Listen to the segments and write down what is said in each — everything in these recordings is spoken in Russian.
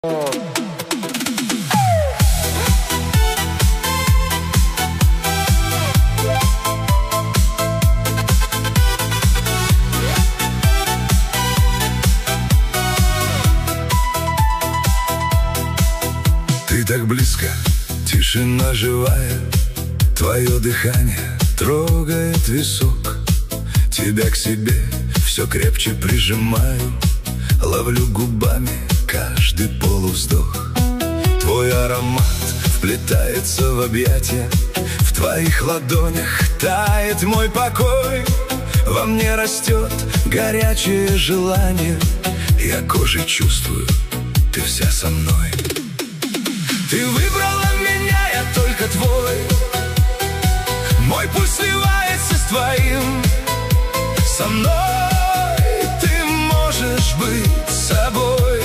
Ты так близко, тишина живая, твое дыхание трогает висок. Тебя к себе все крепче прижимаю, ловлю губами каждый полувздох. Твой аромат вплетается в объятия, в твоих ладонях тает мой покой. Во мне растет горячее желание, я кожей чувствую, ты вся со мной. Ты выбрала меня, я только твой. Мой пульс сливается с твоим. Со мной ты можешь быть собой.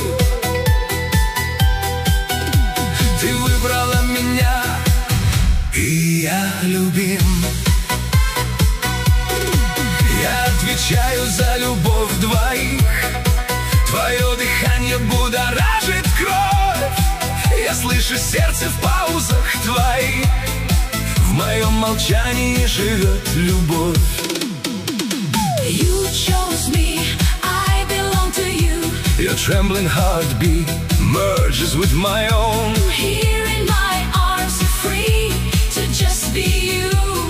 Ты выбрала меня, и я любим. Я отвечаю за любовь двоих. Твое дыхание будоражит кровь. Я слышу сердце в паузах твоих. В моем молчании живет любовь. You chose me, I belong to you. Your trembling heartbeat merges with my own. Here in my arms you're free to just be you.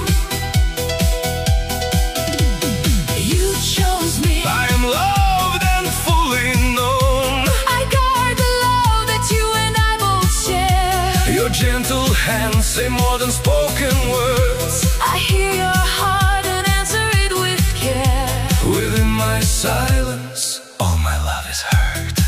You chose me, I am loved and fully known. I guard the love that you and I both share. Your gentle hands say more than spoken words. I hear your heart and answer it with care. Within my silence, all my love is heard.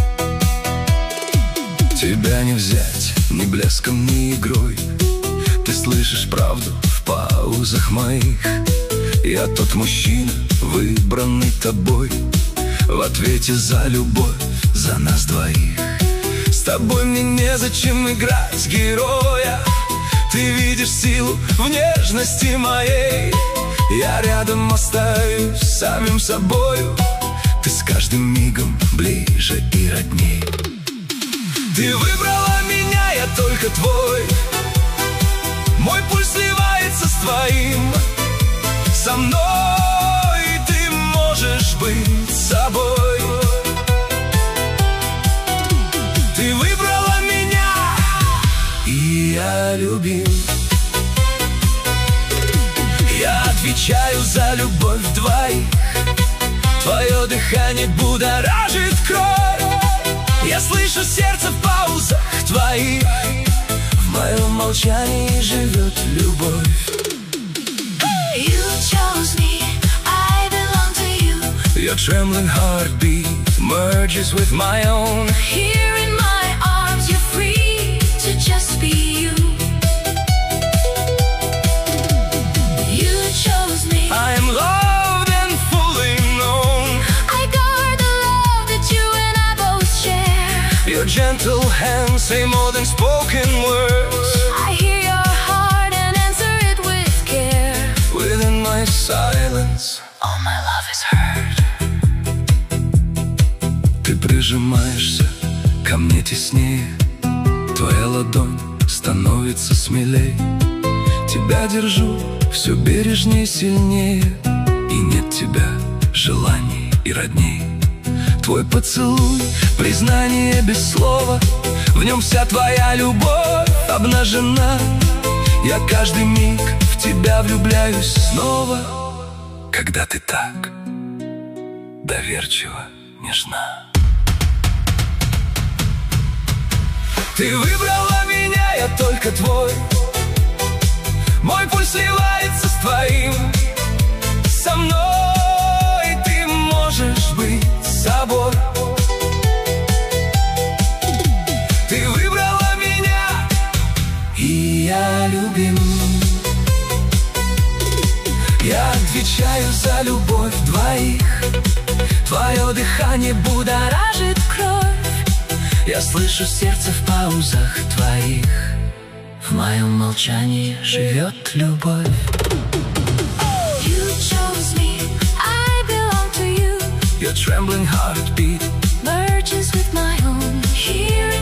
Тебя не взять ни блеском, ни игрой. Ты слышишь правду в паузах моих. Я тот мужчина, выбранный тобой, в ответе за любовь, за нас двоих. С тобой мне незачем играть героя. Ты видишь силу в нежности моей. Я рядом остаюсь самим собою. Ты с каждым мигом ближе и родней. Ты выбрала меня, я только твой. Мой пульс сливается с твоим. Со мной ты можешь быть собой. Ты выбрала меня, и я любим. Я отвечаю за любовь двоих. Твое дыхание будоражит кровь. Я слышу сердце в паузах твоих. В моем молчании живет любовь. You chose me, I belong to you. Your trembling heartbeat merges with my own. Here in my arms you're free to just be you. You chose me, I am loved and fully known. I guard the love that you and I both share. Your gentle hands say more than spoken words. I hear your heart and answer it with care. Within my silence, All my love is heard. ты прижимаешься ко мне теснее. Твоя ладонь становится смелей. Тебя держу все бережнее, сильнее. И нет тебя желаний и родней. Твой поцелуй, признание без слова. В нем вся твоя любовь обнажена. Я каждый миг в тебя влюбляюсь снова, когда ты так доверчиво нежна. Ты выбрала меня, я только твой. Мой пульс сливается с твоим. Со мной ты можешь быть собой. Ты выбрала меня, и я любим. Я отвечаю за любовь двоих. Твое дыхание будоражит кровь. Я слышу сердце в паузах твоих. В моем молчании живет любовь. You chose me, I belong to you. Your trembling heartbeat Merges with my own. Here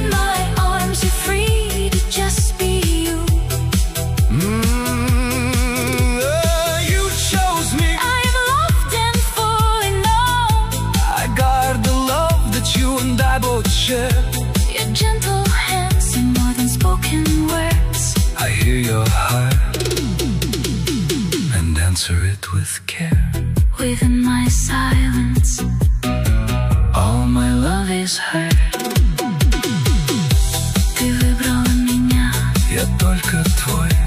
answer it with care. Within my silence, All my love is heard. ты выбрала меня. Я только твой.